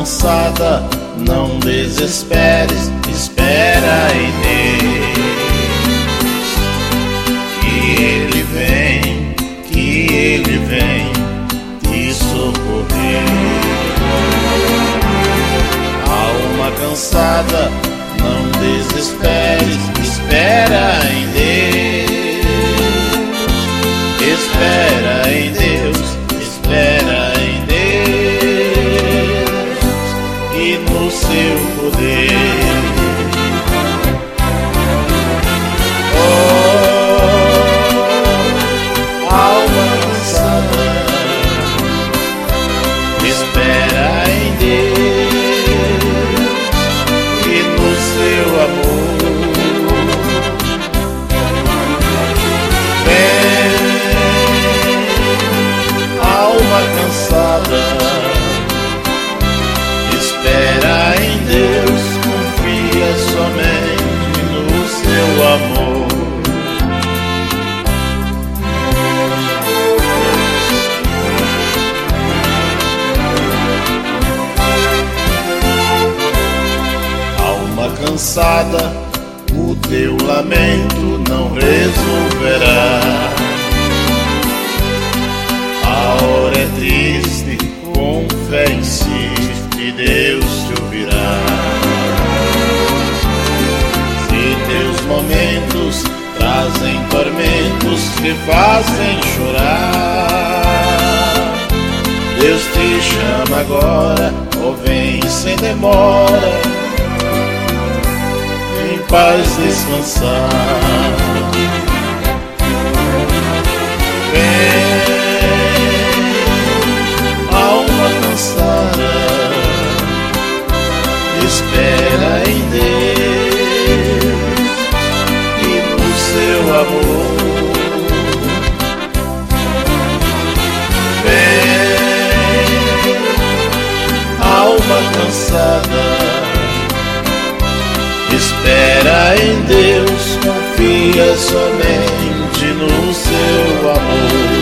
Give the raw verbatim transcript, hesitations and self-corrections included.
cansada, não desesperes, espera em Deus, que Ele vem, que Ele vem te socorrer. Alma cansada, não desesperes, espera em Deus, espera em Deus, espera em Deus e no seu poder. Oh, alma cansada, espera em Deus e no seu amor. Alma cansada, espera em Deus, confia somente no seu amor. Alma cansada, o teu lamento não resolverá. A hora é triste, com fé insiste, Deus te ouvirá. Se teus momentos trazem tormentos, te fazem chorar, Deus te chama agora, oh vem sem demora, em paz descansar. Vem, alma cansada, espera em Deus e no seu amor. Vem, alma cansada, espera em Deus, confia somente no seu amor.